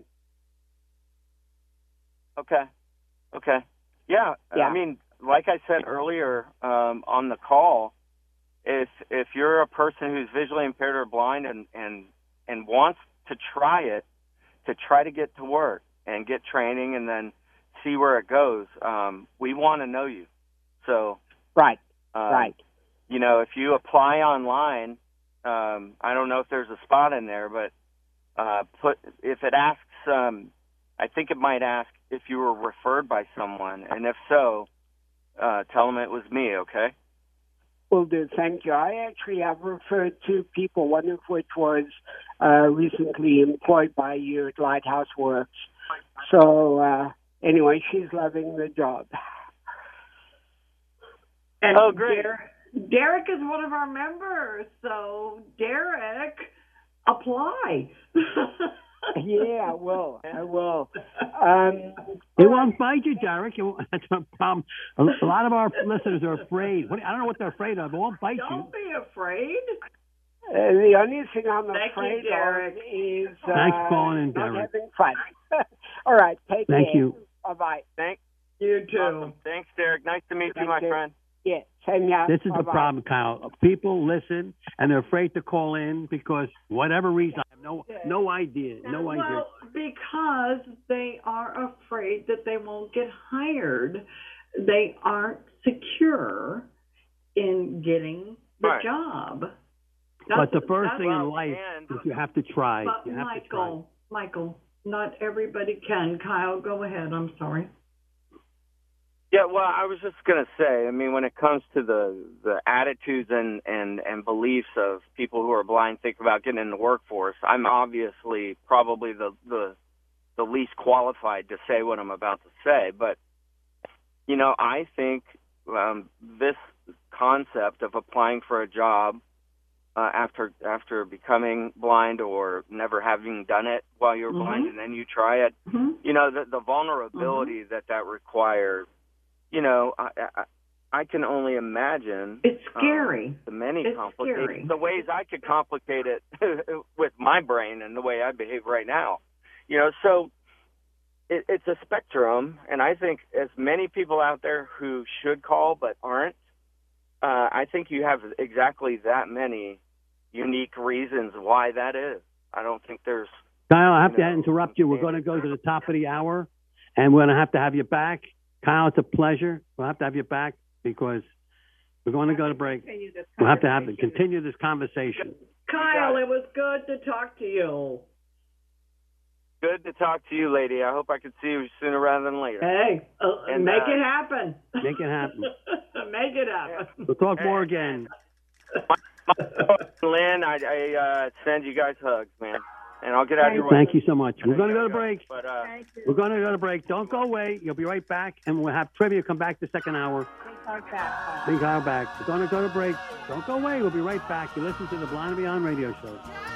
Okay. Okay. Yeah. Yeah. I mean, like I said earlier um, on the call, if if you're a person who's visually impaired or blind and, and and wants to try it, to try to get to work and get training and then see where it goes, um, we want to know you. So Right, um, right. you know, if you apply online, um, I don't know if there's a spot in there, but uh, put if it asks, um, I think it might ask if you were referred by someone, and if so, uh, tell them it was me, okay? Will do. Thank you. I actually have referred two people, one of which was uh, recently employed by you at Lighthouse Works. So, uh, anyway, she's loving the job. And oh, great. Derek, Derek is one of our members, so Derek, apply. Yeah, I will. I will. Um, they won't bite you, Derek. You won't, that's a problem. A, a lot of our listeners are afraid. What, I don't know what they're afraid of. They won't bite Don't you. Don't be afraid. Uh, the only thing I'm Thank afraid you, Derek. of is uh, Thanks for calling in, not Derek. having fun. All right, take Thank care. you. Bye-bye. Thank you, too. Awesome. Thanks, Derek. Nice to meet Thank you, my you. friend. Yeah, same here. This is the Bye-bye. problem, Kyle. People listen, and they're afraid to call in because whatever reason, I have no, no idea. No idea. Well, because they are afraid that they won't get hired. They aren't secure in getting the Right. job. But the That's- first that's- thing in life is you have to try. But You have to try. Michael, Michael, not everybody can. Kyle, go ahead. I'm sorry. Yeah, well, I was just going to say, I mean, when it comes to the, the attitudes and, and, and beliefs of people who are blind think about getting in the workforce, I'm obviously probably the, the, the least qualified to say what I'm about to say. But, you know, I think um, this concept of applying for a job uh, after after becoming blind or never having done it while you're Mhm. blind and then you try it, Mm-hmm. you know, the, the vulnerability that that requires, you know, I, I, I can only imagine. It's scary. Um, the many It's complications, scary. the ways I could complicate it with my brain and the way I behave right now. You know, so it, it's a spectrum, and I think as many people out there who should call but aren't, uh, I think you have exactly that many unique reasons why that is. I don't think there's. Kyle, I have you to know, interrupt you. We're going to go to the top of the hour, and we're going to have to have you back. Kyle, it's a pleasure. We'll have to have you back because we're going to go to break. We'll have to have to continue this conversation. Kyle, it was good to talk to you. Good to talk to you, lady. I hope I can see you sooner rather than later. Hey, uh, And, make uh, it happen. Make it happen. Make it happen. We'll talk more again. Lynn, I, I uh, send you guys hugs, man. And I'll get out of your way. Thank you so much. We're going to go to break. But, uh, We're going to go to break. Don't go away. You'll be right back, and we'll have trivia come back the second hour. Bring Kyle back. We're going to go to break. Don't go away. We'll be right back. You listen to the Blind and Beyond radio show.